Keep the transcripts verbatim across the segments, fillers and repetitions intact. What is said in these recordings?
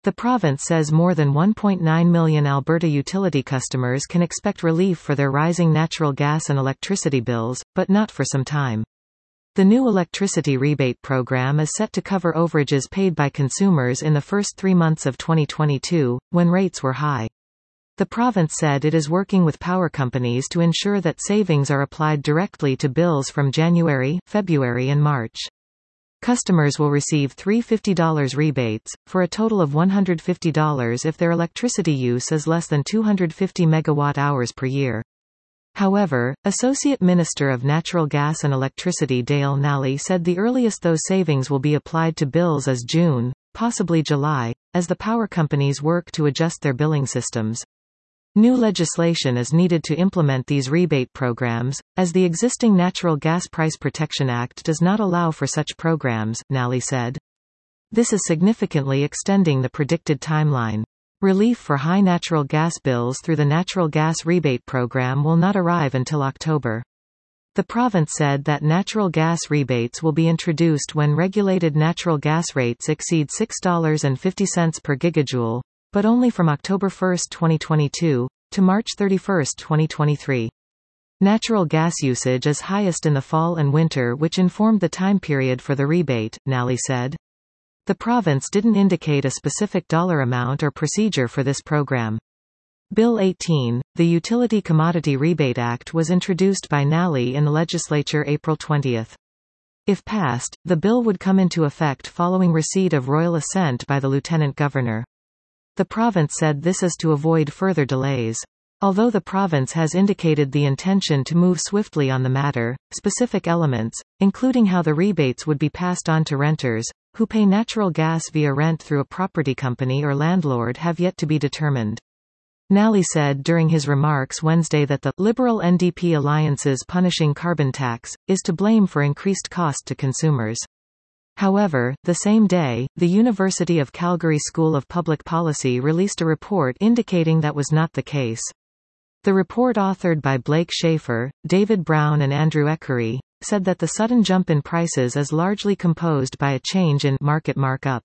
The province says more than one point nine million Alberta utility customers can expect relief for their rising natural gas and electricity bills, but not for some time. The new electricity rebate program is set to cover overages paid by consumers in the first three months of twenty twenty-two, when rates were high. The province said it is working with power companies to ensure that savings are applied directly to bills from January, February and March. Customers will receive three hundred fifty dollars rebates, for a total of one hundred fifty dollars if their electricity use is less than two hundred fifty megawatt hours per year. However, Associate Minister of Natural Gas and Electricity Dale Nally said the earliest those savings will be applied to bills is June, possibly July, as the power companies work to adjust their billing systems. New legislation is needed to implement these rebate programs, as the existing Natural Gas Price Protection Act does not allow for such programs, Nally said. This is significantly extending the predicted timeline. Relief for high natural gas bills through the Natural Gas Rebate Program will not arrive until October. The province said that natural gas rebates will be introduced when regulated natural gas rates exceed six dollars and fifty cents per gigajoule, but only from October first, twenty twenty-two, to March thirty-first, twenty twenty-three. Natural gas usage is highest in the fall and winter, which informed the time period for the rebate, Nally said. The province didn't indicate a specific dollar amount or procedure for this program. Bill eighteen, the Utility Commodity Rebate Act, was introduced by Nally in the legislature April twentieth. If passed, the bill would come into effect following receipt of royal assent by the Lieutenant Governor. The province said this is to avoid further delays. Although the province has indicated the intention to move swiftly on the matter, specific elements, including how the rebates would be passed on to renters, who pay natural gas via rent through a property company or landlord, have yet to be determined. Nally said during his remarks Wednesday that the Liberal N D P alliance's punishing carbon tax is to blame for increased cost to consumers. However, the same day, the University of Calgary School of Public Policy released a report indicating that was not the case. The report, authored by Blake Schaefer, David Brown and Andrew Eckery, said that the sudden jump in prices is largely composed by a change in market markup.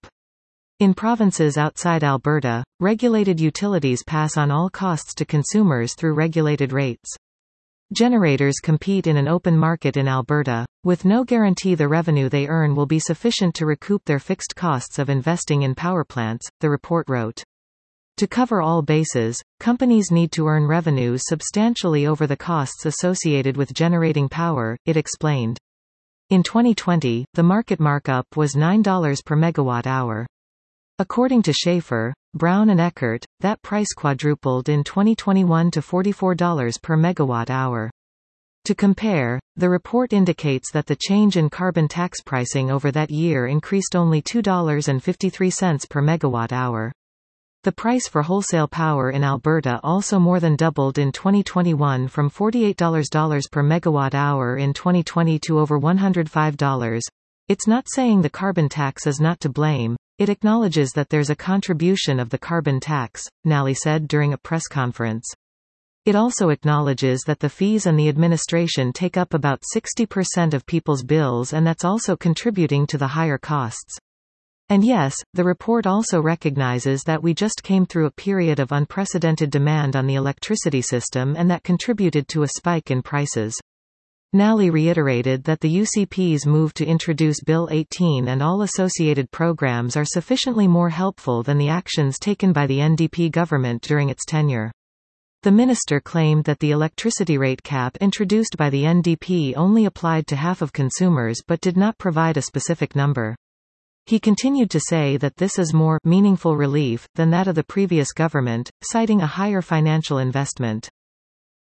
In provinces outside Alberta, regulated utilities pass on all costs to consumers through regulated rates. Generators compete in an open market in Alberta, with no guarantee the revenue they earn will be sufficient to recoup their fixed costs of investing in power plants, the report wrote. To cover all bases, companies need to earn revenues substantially over the costs associated with generating power, it explained. In twenty twenty, the market markup was nine dollars per megawatt hour. According to Schaefer, Brown and Eckert, that price quadrupled in twenty twenty-one to forty-four dollars per megawatt hour. To compare, the report indicates that the change in carbon tax pricing over that year increased only two dollars and fifty-three cents per megawatt hour. The price for wholesale power in Alberta also more than doubled in twenty twenty-one, from forty-eight dollars per megawatt hour in twenty twenty to over one hundred five dollars. It's not saying the carbon tax is not to blame. It acknowledges that there's a contribution of the carbon tax, Nally said during a press conference. It also acknowledges that the fees and the administration take up about sixty percent of people's bills, and that's also contributing to the higher costs. And yes, the report also recognizes that we just came through a period of unprecedented demand on the electricity system, and that contributed to a spike in prices. Nally reiterated that the U C P's move to introduce Bill eighteen and all associated programs are sufficiently more helpful than the actions taken by the N D P government during its tenure. The minister claimed that the electricity rate cap introduced by the N D P only applied to half of consumers but did not provide a specific number. He continued to say that this is more meaningful relief than that of the previous government, citing a higher financial investment.